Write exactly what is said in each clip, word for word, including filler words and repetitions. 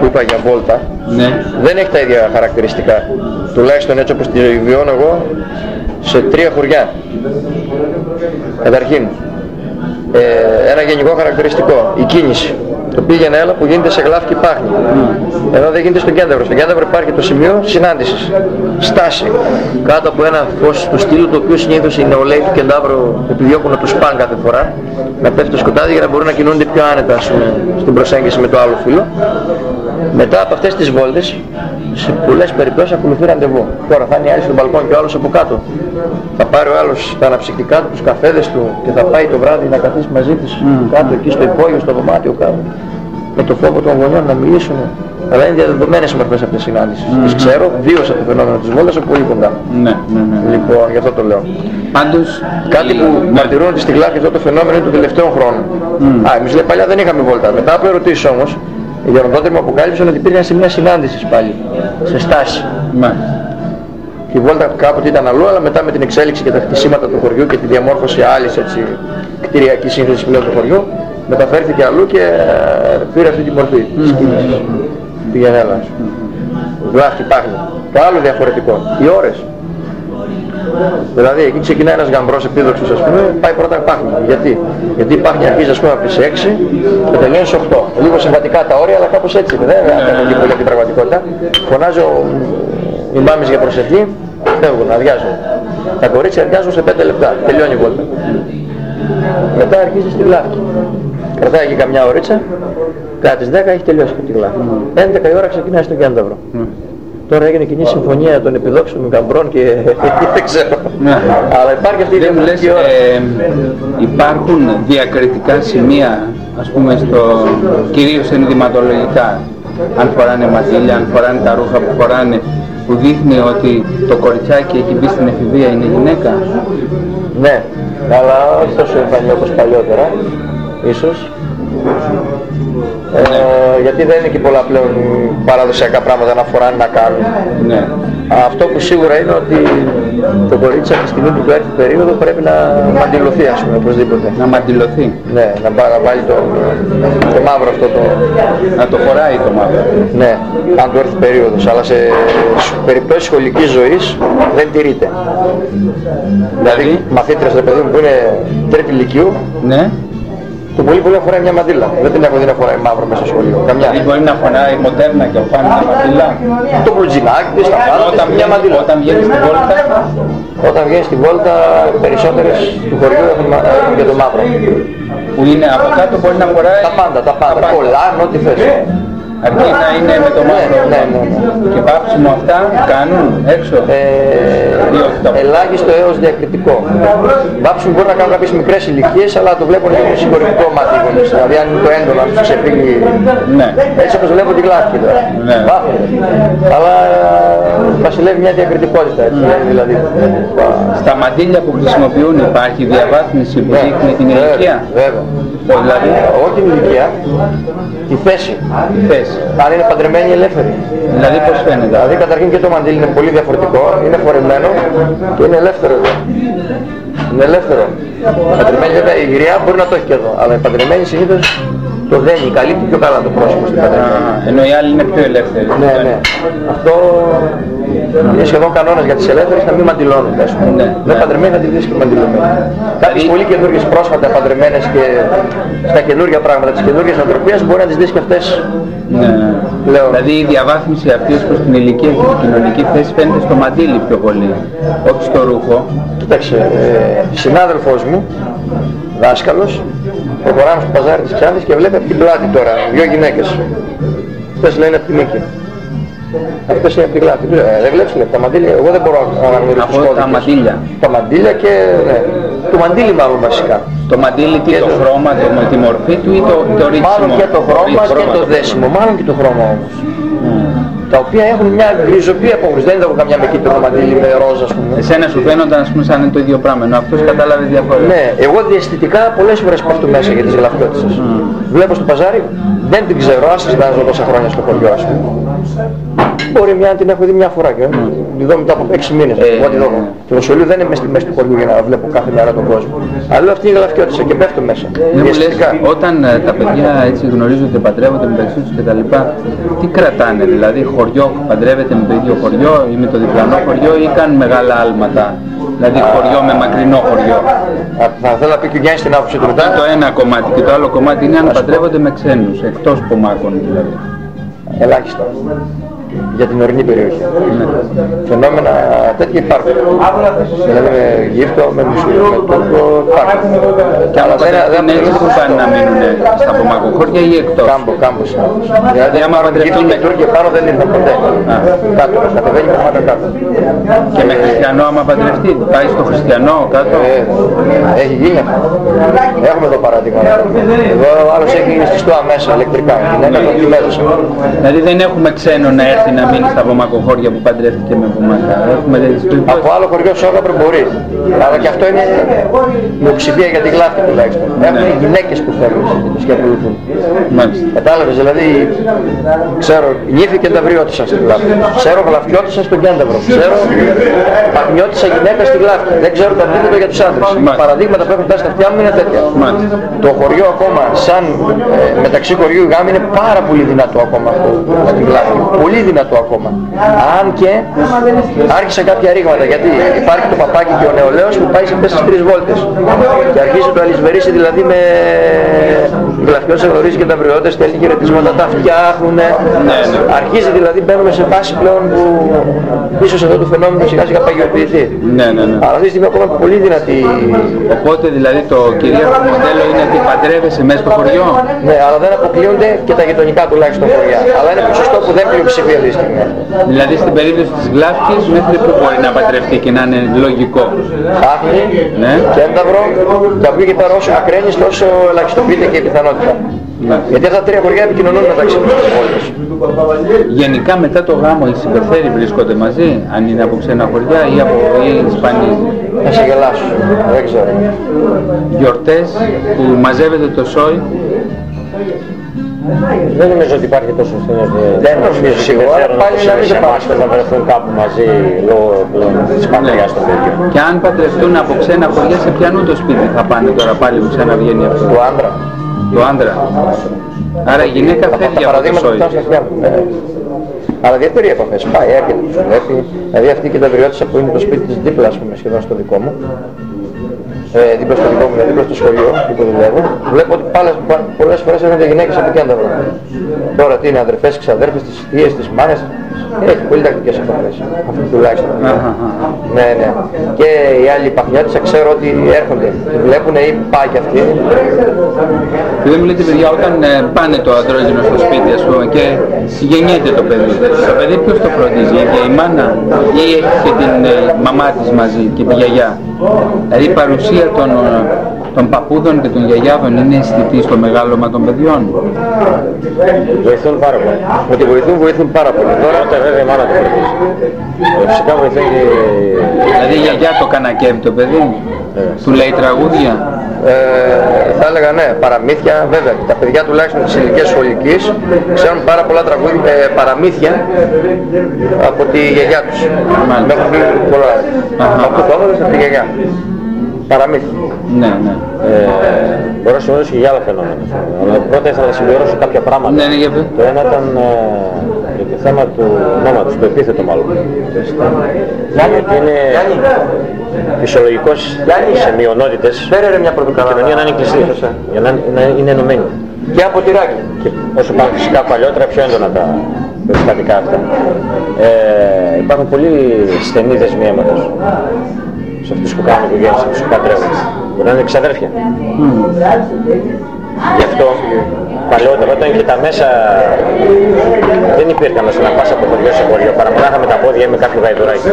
που είπα για βόλτα, ναι. δεν έχει τα ίδια χαρακτηριστικά. Τουλάχιστον έτσι όπως τη βιώνω εγώ σε τρία χωριά. Καταρχήν, ε, ένα γενικό χαρακτηριστικό, η κίνηση. Το πήγαινε έλα που γίνεται σε Γλάφκη Πάχνη. Mm. Εδώ δεν γίνεται στον Κένταυρο. Στον Κένταυρο υπάρχει το σημείο συνάντησης. Στάση. Κάτω από ένα φως του στήλου, το οποίο συνήθως οι νεολαίοι του Κενταύρου επιδιώκουν να τους πάνε κάθε φορά. Να πέφτει το σκοτάδι για να μπορούν να κινούνται πιο άνετα στην προσέγγιση με το άλλο φύλλο. Μετά από αυτές τις βόλτες, σε πολλές περιπτώσεις ακολουθεί ραντεβού. Τώρα θα είναι η άλλη στο μπαλκόνι και ο άλλος από κάτω. Θα πάρει ο άλλος τα αναψυκτικά του, τους καφέδες του και θα πάει το βράδυ να καθίσει μαζί της mm. κάτω εκεί στο υπόγειο, στο δωμάτιο κάτω. Με το φόβο των γονιών να μιλήσουν. Αλλά είναι διαδεδομένες μορφές αυτές τις συνάντησεις. Mm-hmm. Τις ξέρω, βίωσα το φαινόμενο της βόλτας από πολύ κοντά. Ναι, ναι, ναι. Λοιπόν, γι' αυτό το λέω. Πάντως, κάτι που ναι. μαρτυρούν ότι στη Γλάφκη αυτό το φαινόμενο είναι του τελευταίου χρόνου. Mm. Α, εμείς λέει παλιά δεν είχαμε βόλτα. Μετά από ερωτήσεις όμως, οι γεροντότεροι μου αποκάλυψαν ότι υπήρχαν σημεία συνάντησης πάλι, σε στάση. Μάλιστα. Και η βόλτα κάποτε ήταν αλλού, αλλά μετά με την εξέλιξη και τα χτισήματα του χωριού και τη διαμόρφωση άλλης έτσι, κτηριακής σύνθεσης πλέον του χωριού, μεταφέρθηκε αλλού και πήρε αυτή τη μορφή της mm-hmm. κίνησης. Πήγαινε έλα. Γλάφκη Πάχνη. Το άλλο διαφορετικό, οι ώρες. Δηλαδή εκεί ξεκινάει ένας γαμπρός επίδοξος, ας πούμε, πάει πρώτα Πάχνη. Γιατί? Γιατί η Πάχνη αρχίζει ας πούμε από τις έξι και τελειώνει στις οκτώ. Λίγο συμβατικά τα όρια, αλλά κάπως έτσι. Δεν είναι πολύ από την πραγματικότητα. Φωνάζω οι μάμες για προσευχή, φεύγουν, αδειάζουν. Τα κορίτσια αδειάζουν σε πέντε λεπτά. Τελειώνει η βόλτα. Μετά αρχίζει στη Γλάφκη. Κρατάει εκεί καμιά ωρίτσα, κατά τις δέκα έχει τελειώσει και τη Γλάφκη. έντεκα η ώρα ξεκινάει στον Κένταυρο. Τώρα έγινε κοινή συμφωνία των επιδόξων γαμπρών και δεν ξέρω. Αλλά υπάρχει αυτή η διαφορετική ώρα. Ε, υπάρχουν διακριτικά σημεία, ας πούμε, στο, κυρίως ενδυματολογικά, αν φοράνε μαντήλια, αν φοράνε τα ρούχα που φοράνε, που δείχνει ότι το κοριτσάκι έχει μπει στην εφηβεία, είναι γυναίκα. Ναι, αλλά όχι τόσο εμφανή όπως παλιότερα, ίσως. Ε, ναι. Γιατί δεν είναι και πολλά πλέον παραδοσιακά πράγματα να φοράνε να κάνουν. Ναι. Αυτό που σίγουρα είναι ότι το κορίτσι από τη στιγμή που του έρθει περίοδο πρέπει να μαντιλωθεί, ας πούμε, οπωσδήποτε. Να μαντιλωθεί. Ναι, να βάλει το, το μαύρο αυτό το... Να το φοράει το μαύρο. Ναι, αν του έρθει περίοδος, αλλά σε περιπτώσεις σχολικής ζωής δεν τηρείται. Δηλαδή, μαθήτρες, ρε παιδί μου, που είναι τρίτη λυκείου, ναι. Το πολύ πολύ φοράει μια μαντήλα. Δεν την έχω δει να φοράει μαύρο μέσα στο σχολείο. Καμιά. Δηλαδή μπορεί να φοράει μοντέρνα και φοράει μια μαντήλα. Το μπλουτζινάκι της, τα πάντα όταν μια μαντήλα. Όταν βγαίνει στη βόλτα. Όταν βγαίνει στη βόλτα, περισσότερες του χωριού έχουν, έχουν και το μαύρο. Που είναι από κάτω μπορεί να φοράει. Τα πάντα, τα πάντα. Πολλά, ό,τι θες. Αρκεί να είναι με το μαύρο. Ναι, ναι, ναι, ναι. Και βάψιμο αυτά κάνουν έξω. Ε, ελάχιστο έως διακριτικό. Βάψιμο μπορεί να κάνουν κάποιες μικρές ηλικίες, αλλά το βλέπουν και συγχωρητικό μάτι οι γονείς. Δηλαδή αν είναι το έντονο, αν τους ξεφύγει. Ναι. Έτσι όπως βλέπω τη Γλάφκη τώρα. Ναι. Βάφουν. Αλλά βασιλεύει μια διακριτικότητα. Έτσι, ναι. Δηλαδή. Στα μαντήλια που χρησιμοποιούν υπάρχει διαβάθμιση που ναι. δείχνει την ηλικία. Βέβαια. Δηλαδή, όχι την ηλικία, τη θέση. Η θέση. Αν είναι παντρεμένη ή ελεύθερη. Δηλαδή πώς φαίνεται. Δηλαδή καταρχήν και το μαντήλι είναι πολύ διαφορετικό, είναι φορεμένο και είναι ελεύθερο εδώ. Είναι ελεύθερο. Η παντρεμένη βέβαια η γριά μπορεί να το έχει και εδώ, αλλά η παντρεμένη συνήθως το δένει, καλύπτει πιο καλά το πρόσωπο στην παντρεμένη. Ενώ οι άλλοι είναι πιο ελεύθεροι. Ναι, ναι. Αυτό είναι σχεδόν κανόνας για τις ελεύθερες να μην μαντιλώνονται. Ναι, δεν παντρεμένοι να τη δεις και μαντιλωμένοι. Κάποιες πολύ καινούργιες πρόσφατα παντρεμένες και στα καινούργια πράγματα της καινούργιας ανθρωπίας μπορεί να τις δεις και αυτές. Ναι. Λέω. Δηλαδή η διαβάθμιση αυτή προς την ηλικία και την κοινωνική θέση φαίνεται στο μαντίλι πιο πολύ, όχι στο ρούχο. Κοίταξε, ε, συνάδελφός μου, δάσκαλος, προχωράμε στο παζάρι της Ξάνθης και βλέπει από την πλάτη τώρα δύο γυναίκες. Αυτές λένε από τη Μίκη. Αυτές είναι από την πλάτη. Ε, δεν βλέπεις λέει, τα μαντήλια, εγώ δεν μπορώ να αναγνωρίσω τους κώδικες. Τα μαντήλια. Τα μαντήλια και ναι. Το μαντήλι μάλλον βασικά. Το μαντήλι τι, το, το χρώμα, το, τη μορφή του ή το, το ρίξιμο. Μάλλον και το χρώμα και το δέσιμο, μάλλον και το χρώμα όμως. Mm. Τα οποία έχουν μια γκριζοπία απόχρωση. Δεν είδα καμιά με κίτρινο μαντήλι με ρόζα, ας πούμε. Εσένα σου φαίνονταν ας πούμε σαν είναι το ίδιο πράγμα, ενώ αυτός κατάλαβε διαφορετικά. Ναι, εγώ διαισθητικά πολλές φορές πέφτω μέσα για τις γλαφιότητες. Mm. βλέπω στο παζάρι, δεν την ξέρω, άσχετα να ζω τόσα χρόνια στο χωριό, ας πούμε. Μπορεί μια να την έχω δει μια φορά και τη δω μετά από έξι μήνες. Εγώ τη δω. Το Βοσολίου δεν είναι μέσα στη μέση του χωριού για να βλέπω κάθε μέρα τον κόσμο. Αλλά αυτή είναι η γλαφιώτισσα και πέφτω μέσα. Ναι, μου λες, όταν ε, τα παιδιά έτσι γνωρίζονται, παντρεύονται μεταξύ τους κτλ. Τι κρατάνε, δηλαδή χωριό, παντρεύεται με το ίδιο χωριό ή με το διπλανό χωριό ή κάνουν μεγάλα άλματα? Δηλαδή χωριό με μακρινό χωριό. Α, θα θέλω να πει και ο Γιάννης την άποψη του μετά. Το ένα κομμάτι και το άλλο κομμάτι είναι αν παντρεύονται με ξένους, εκτός πομάκων δηλαδή. Ελάχιστα. Για την ορεινή περιοχή. Ναι. Φαινόμενα τέτοια υπάρχουν. Δηλαδή με Αιγύπτο, με Μουσουλό, με Τούρκο υπάρχουν. Και αν δεν έτσι που πάνε να μείνουν στα πομακοχώρια ή εκτός? Κάμπο, κάμπο. Δηλαδή άμα παντρευτούν με Τούρκοι πάνω δεν ήρθαν ποτέ. Κάτω, κατεβαίνει πομάκα κάτω. Και με χριστιανό άμα παντρευτεί, πάει στο χριστιανό κάτω? Έχει γίνει αυτό. Έχουμε εδώ παράδειγμα. Εδώ ο άλλος έχει γίνει στη στοά μέσα ηλεκτρικά. Γυναίκα τον πλημέδωσε. Δηλαδή δεν έχουμε ξένο να έρθει να μείνει στα βομακοχώρια που παντρεύτηκε με βομακά. Έχουμε από άλλο χωριό σε Σόγαμπρο μπορεί. Αλλά και αυτό είναι μειοψηφία για την Γλάφτη τουλάχιστον. Ναι. Έχουν γυναίκες που θέλουν και ακολουθούν. Μάλιστα. Κατάλαβες, δηλαδή ξέρω νύφη και ταυριώτισσα στη Γλάφτη. Ξέρω γλαφιώτισσα στον Κένταβρο. Ξέρω παγνιώτισσα γυναίκα στη Γλάφτη. Δεν ξέρω το αντίθετο για τους άντρες. Τα παραδείγματα που έχουν φτάσει στα αυτιά μου είναι τέτοια. Μάλιστα. Το χωριό ακόμα σαν ε, μεταξύ χωριού γάμου είναι πάρα πολύ δυνατό ακόμα αυτό στην Γλάφτη. Πολύ δυνατό ακόμα. Αν και άρχισαν κάποια ρήγματα, γιατί υπάρχει το παπάκι και ο νεολαίος που πάει σε αυτές τις τρεις βόλτες και αρχίζει το αλυσβερίσι, δηλαδή με γλαφιώτες, γνωρίζει και τα βριώτες, στέλνει χαιρετίσματα, τα φτιάχνουν. Ναι, ναι. Αρχίζει δηλαδή, μπαίνουμε σε φάση πλέον που ίσως εδώ το φαινόμενο σιγά σιγά παγιοποιηθεί. Ναι, ναι, ναι. Αλλά αυτή τη στιγμή ακόμα πολύ δυνατή. Οπότε δηλαδή το κυρίαρχο μοντέλο είναι ότι παντρεύεσαι μέσα στο χωριό? Ναι, αλλά δεν αποκλείονται και τα γειτονικά τουλάχιστον χωριά. Αλλά είναι ποσοστό που δεν πλειοψηφία αυτή τη στιγμή. Δηλαδή στην περίπτωση της Γλάφτης μέχρι που μπορεί να παντρευτεί και να είναι λογικό? Άχνη, ναι. Κένταβρο, και από εκεί και πέρα όσο μακραίνεις τόσο ελαχιστοποιείται και η πιθανότητα. Ναι. Γιατί αυτά τα τρία χωριά επικοινωνούν μεταξύ τους πόλεις. Γενικά μετά το γάμο οι συμπεθέροι βρίσκονται μαζί, αν είναι από ξένα χωριά ή από Ισπανία? Θα σε γελάσω, δεν ξέρω. Γιορτές που μαζεύεται το σόι? Δεν νομίζω ότι υπάρχει τόσο στενός. Δεν νομίζω σίγουρα, αλλά πάλι να μην υπάρχει να βρεθούν κάπου μαζί λόγω της πατριάς των παιδιών. Και αν παντρευτούν από ξένα χωριά, σε ποιανού το σπίτι θα πάνε τώρα πάλι που ξαναβγαίνει αυτό? Το άντρα. Το άντρα. Άρα η γυναίκα φεύγει από το σόι. Αλλά διαφέρει οι επαφές. Πάει, έρχεται, τους βλέπει. Δηλαδή αυτή και τα βριώτισσα που είναι το σπίτι της δίπλα, ας πούμε, σχεδόν στο δικό μου. Ε, δίπλα στο δικό μου, δίπλα στο σχολείο που δουλεύω, βλέπω ότι πάλες, πολλές φορές έρχονται γυναίκες από Κένταβρο. Τώρα τι είναι, αδερφές, ξαδέρφες, τις θείες, τις μάνες, έχει πολύ τακτικές επαφές, αυτή τουλάχιστον. Ναι, ναι. Και οι άλλοι παχνιώτες ξέρω ότι έρχονται, τη βλέπουν ή πάει κι αυτοί. Και δεν μου λέτε παιδιά, όταν ε, πάνε το αντρόγυνο στο σπίτι ας πούμε και γεννιέται το παιδί, το παιδί ποιος το φροντίζει, η ίδια η μάνα ή έχει και την ε, μαμά της μαζί και τη γιαγιά? Δηλαδή η παρουσία των, των παππούδων και των γιαγιάδων είναι αισθητή στο μεγάλωμα των παιδιών? Βοηθούν πάρα πολύ. Ότι βοηθούν, βοηθούν πάρα πολύ. Τώρα βέβαια η μάνα το φροντίζει. Φυσικά βοηθάει και... Δηλαδή η γιαγιά το κανακεύει το παιδί, ε, του λέει τραγούδια? Ε, θα έλεγα ναι, παραμύθια βέβαια. Τα παιδιά τουλάχιστον της ηλικίας σχολικής ξέρουν πάρα πολλά τραγούδια, ε, παραμύθια από τη γιαγιά τους. Με έχουν πει πολλά. Από το όνομα από τη γιαγιά. Παραμύθια. Ναι, ναι. Ε, μπορώ να συμμετέχω και για άλλα φαινόμενα. Αλλά πρώτα ήθελα να συμπληρώσω κάποια πράγματα. Ναι, ναι, για το ένα ήταν ε, για το θέμα του ονόματος, το επίθετο μάλλον. Γιατί είναι φυσιολογικός σε μειονότητες η κοινωνία να είναι κλειστή, για να, να είναι ενωμένη. Και από τυράκι. Και όσο πάμε φυσικά παλιότερα πιο έντονα τα περιστατικά αυτά. Ε, υπάρχουν πολύ στενοί δεσμοί αίματος σε αυτούς που κάνουν οικογένειες, σε αυτούς που παντρεύονται. Μπορεί να είναι ξαδέρφια. Mm. Γι' αυτό παλαιότερα όταν και τα μέσα δεν υπήρχαν ώστε να πας από χωριό σε χωριό, παρά μονάχα με τα πόδια ή με κάποιο γαϊδουράκι.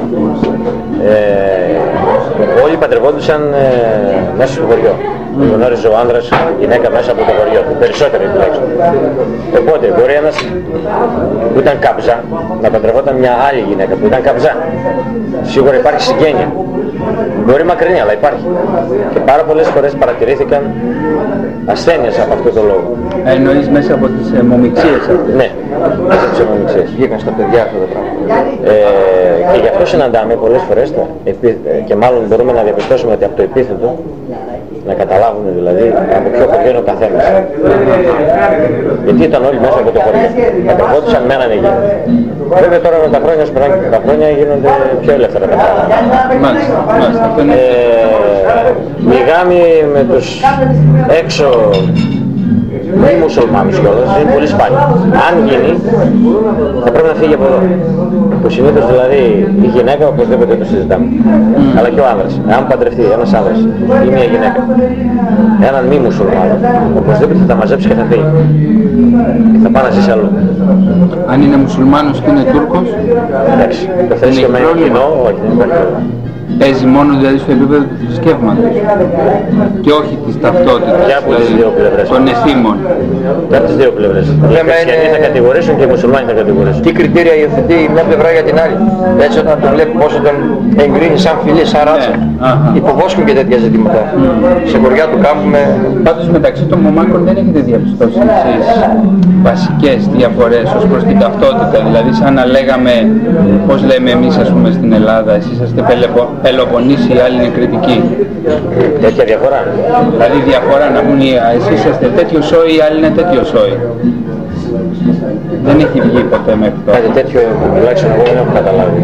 Ε, όλοι παντρευόντουσαν ε, μέσα στο χωριό. Mm. Γνώριζε ο άνδρας γυναίκα μέσα από το χωριό του, περισσότεροι τουλάχιστον. Οπότε μπορεί ένας που ήταν καψά να παντρευόταν μια άλλη γυναίκα που ήταν καψά. Σίγουρα υπάρχει συγγένεια. Μπορεί μακρινή, αλλά υπάρχει. Και πάρα πολλές φορές παρατηρήθηκαν ασθένειες από αυτό το λόγο. Εννοείς μέσα από τις ε, μομιξίες αυτές. Ναι, μέσα από τις μομιξίες. Βγήκαν στα παιδιά αυτά τα πράγματα. Ε, και γι' αυτό συναντάμε πολλές φορές τα, και μάλλον μπορούμε να διαπιστώσουμε ότι από το επίθετο να καταλάβουν δηλαδή από ποιο χωριό είναι ο καθένας. Γιατί ήταν όλοι μέσα από το χωριό. Κατεβόντουσαν με έναν εκεί. Βέβαια τώρα με τα χρόνια, όσο περνάνε τα χρόνια γίνονται πιο ελεύθερα τα πράγματα. Μάλιστα, μάλιστα. Οι γάμοι με τους έξω μη μουσουλμάνους κιόλας είναι πολύ σπάνιο. Αν γίνει θα πρέπει να φύγει από εδώ. Που συνήθως δηλαδή η γυναίκα οπωσδήποτε το συζητάμε. Mm. Αλλά και ο άνδρας. Αν παντρευτεί ένας άνδρας ή μια γυναίκα, έναν μη μουσουλμάνο, οπωσδήποτε θα τα μαζέψει και θα φύγει. Και θα πάει να ζήσει αλλού. Αν είναι μουσουλμάνος και είναι Τούρκος, εντάξει, το θες και με κοινό, όχι, δεν υπάρχει πρόβλημα. Παίζει μόνο δηλαδή στο επίπεδο του θρησκεύματος και όχι της ταυτότητας, και από τις δύο πλευρές, των εθήμων. Και από τις δύο πλευρές. Οι χριστιανοί θα κατηγορήσουν και οι μουσουλμάνοι θα κατηγορήσουν. Τι κριτήρια υιοθετεί η μια πλευρά για την άλλη. Έτσι όταν τον βλέπει πόσο τον εγκρίνει σαν φιλή, σαν ράτσα. Ναι. Υποβόσκουν και τέτοια ζητήματα. Mm. Σε χωριά του κάνουμε... Πάντως μεταξύ των μομάκων δεν έχετε διαπιστώσει εσείς βασικές διαφορές ως προς την ταυτότητα. Δηλαδή σαν να λέγαμε, πώς λέμε εμείς ας πούμε στην Ελλάδα, εσείς είστε Πελοποννήσι, οι άλλοι είναι Κρητικοί. Τέτοια διαφορά. Δηλαδή διαφορά να πούν εσείς είστε τέτοιο σόι, οι άλλοι είναι τέτοιο σόι. Δεν έχει βγει ποτέ μέχρι τώρα. Κάτι τέτοιο τουλάχιστον εγώ δεν έχω καταλάβει.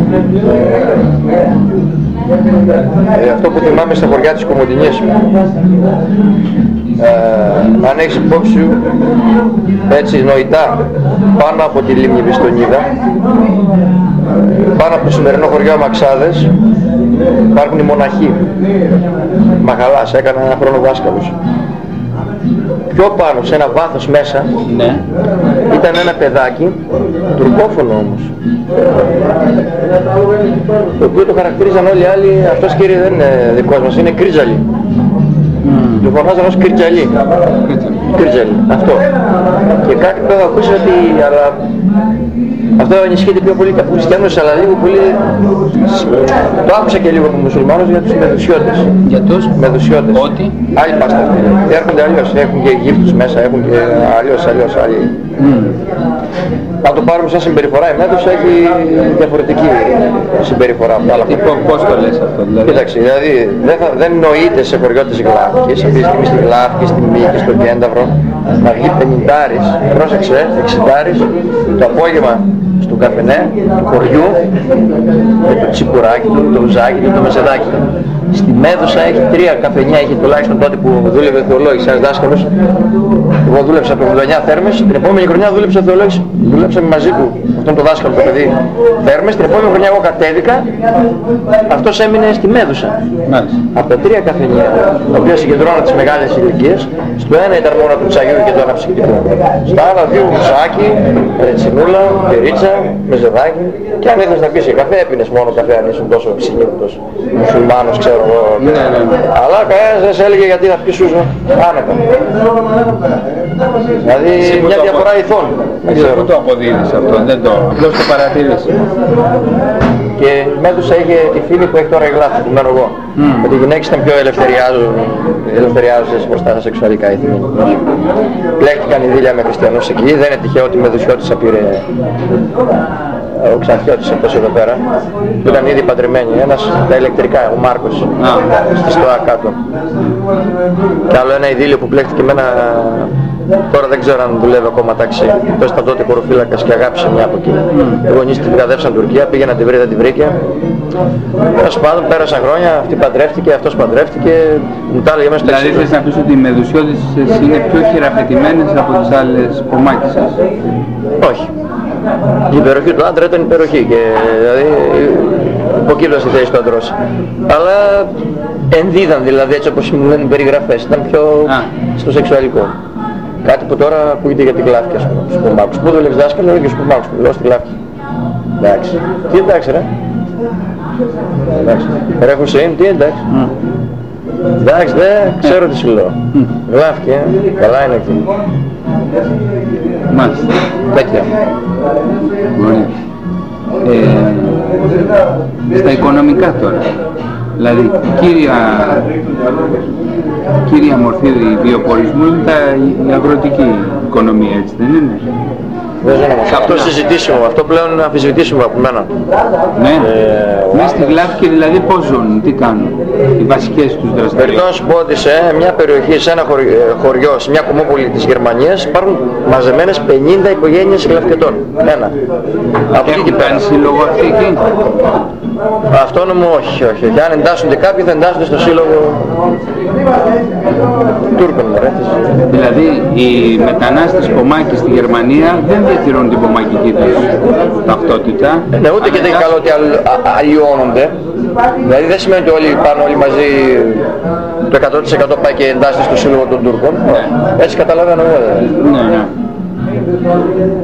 Ε, αυτό που θυμάμαι στα χωριά της Κομοτηνής, ε, αν έχεις υπόψη σου έτσι νοητά πάνω από τη λίμνη Βιστονίδα, πάνω από το σημερινό χωριό Αμαξάδες υπάρχουν οι μοναχοί Μαχαλάς, έκανα ένα χρόνο δάσκαλος. Πιο πάνω σε ένα βάθος μέσα, ναι, ήταν ένα παιδάκι, τουρκόφωνο όμως, το οποίο το χαρακτηρίζαν όλοι οι άλλοι, αυτός κύριε δεν είναι δικός μας, είναι Κρίτζαλι. Mm. Το φωνάζαν ως Κρίτζαλι. Κρίτζαλι, αυτό. Και κάτι που έχω ακούσει ότι, αλλά αυτό ενισχύεται πιο πολύ από τους χριστιανούς, αλλά λίγο πολύ, το άκουσα και λίγο από μουσουλμάνους για τους Μεδουσιώτες. Για τους Μεδουσιώτες. Ότι άλλοι πάστα αυτοί. Έρχονται αλλιώς, έχουν και Αιγύπτους μέσα, έχουν και αλλιώς, αλλιώς, άλλοι. Mm. Αν το πάρουμε σαν συμπεριφορά, η Μέδουσα έχει διαφορετική συμπεριφορά από τα άλλα. Πώς το λες αυτό δηλαδή? Κοίταξε, δηλαδή δεν, θα, δεν νοείται σε χωριό της Γλάφκης, αυτή τη στιγμή στη Γλάφκη, στη Μύκη, στο Κένταυρο, να βγει πενηντάρης, πρόσεξε, εξηντάρης, το απόγευμα στον καφενέ του χωριού, με το τσιπουράκι του, το ουζάκι του, το μεσεδάκι του. Στη Μέδουσα έχει τρία καφενιά, είχε τουλάχιστον τότε που δούλευε θεολόγης, ένας δάσκαλος. Εγώ δούλεψα από εβδομήντα εννιά θέρμες, την επόμενη χρονιά δούλεψα θεολόγης, δούλεψαμε μαζί του, αυτόν τον δάσκαλο το παιδί, θέρμες. Την επόμενη χρονιά εγώ κατέβηκα, αυτός έμεινε στη Μέδουσα. Μάλιστα. Από τα τρία καφενιά, τα οποία συγκεντρώναν τις μεγάλες ηλικίες, στο ένα ήταν μόνο του τσαγιού και το αναψυκτικό. Στα άλλα δύο μουσάκι, ρετσινούλα, πυρίτσα, μεζεδάκι. Και αν ήθελες να πεις και καφέ, έπινες μόνο καφέ αν ήσουν τόσο ψυχήτητος, μουσουλμάνος, ξέρω εγώ. Ναι, ναι, ναι. Αλλά κανένας δεν σε έλεγε γιατί θα πεις σούζο, άνετα. Δηλαδή μια διαφορά ηθών. Δεν το αποδίδεις αυτό, δεν το, απλώς το παρατηρείς. Και η Μέδουσα είχε τη φίλη που έχει τώρα η Γλάφη, που μένω εγώ. Mm. Ότι οι γυναίκες ήταν πιο ελευθεριάζουσες μπροστά στα σεξουαλικά ήθη. Πλέχτηκαν οι δίλια με χριστιανούς εκεί, δεν είναι τυχαίο ότι η Μεδουσιώτισσα πήρε ο Ξανθιώτης αυτός εδώ πέρα, που ήταν ήδη παντρεμένοι, ένας τα ηλεκτρικά, ο Μάρκος, ah. στη Στοά κάτω. Και άλλο ένα ειδήλιο που πλέχτηκε με ένα, τώρα δεν ξέρω αν δουλεύει ακόμα τάξη, αυτός ήταν τότε χωροφύλακας και αγάπησε μια από εκεί. Mm. Οι γονείς την κατεύσαν Τουρκία, πήγε να τη βρει, δεν τη βρήκε. Τέλος πάντων, πέρασαν χρόνια, αυτή παντρεύτηκε, αυτός παντρεύτηκε, μου τα έλεγε μέσα στο εξής. Δηλαδή θες να πεις ότι οι Μεδουσιώτισσες είναι πιο χειραφετημένες από τις άλλες κομμάτισσες? Όχι. Η υπεροχή του άντρα ήταν υπεροχή και δηλαδή υποκύλωσε η θέση του αντρός. Αλλά ενδίδαν δηλαδή, έτσι όπως μου λένε οι περιγραφές, ήταν πιο ah. στο σεξουαλικό. Κάτι που τώρα ακούγεται για την Κλάφκη, ας πούμε, στους Κουμάκους. Πού δουλεύεις δάσκαλο, λέω και στους Κουμάκους, λέω στη Κλάφκη. Εντάξει. Τι εντάξει ρε. Εντάξει. Ρε Χουσέιν, τι εντάξει. Mm. Εντάξει, δε ξέρω τι σου λέω. Mm. Κλάφκη, ε. Καλά είναι εκεί. Μάλιστα. Τέτοια. Ωραία. Ε, στα οικονομικά τώρα. Δηλαδή, κύρια, κύρια μορφή βιοπορισμού είναι τα, η αγροτική οικονομία, έτσι δεν είναι? Αυτό συζητήσιμο, αυτό πλέον είναι αμφισβητήσιμο από μένα. Ναι, ε, μέσα στη Γλάφκη δηλαδή πώς ζουν, τι κάνουν, οι βασικές τους δραστηριότητες. Περιτώ να σου πω ότι σε μια περιοχή, σε ένα χωριό, σε μια κομμόπολη της Γερμανίας υπάρχουν μαζεμένες πενήντα οικογένειες Γλαφκετών. Ένα. Από εκεί και πέρα. Έχουν σύλλογο αυτή εκεί? Αυτόνομο όχι, όχι, όχι. Αν εντάσσονται κάποιοι θα εντάσσονται στο σύλλογο Τούρκων. Δηλαδή οι μετανάστες Πομάκοι στη Γερμανία δεν διατηρούν την πομακική τους ταυτότητα. Ναι, ούτε και δεν είναι καλό ότι αλλοιώνονται. Δηλαδή δεν σημαίνει ότι όλοι πάνε όλοι μαζί, το εκατό τοις εκατό πάει και εντάσσεται στο σύλλογο των Τούρκων. Ναι. Έτσι καταλαβαίνω εγώ. Ναι, ναι.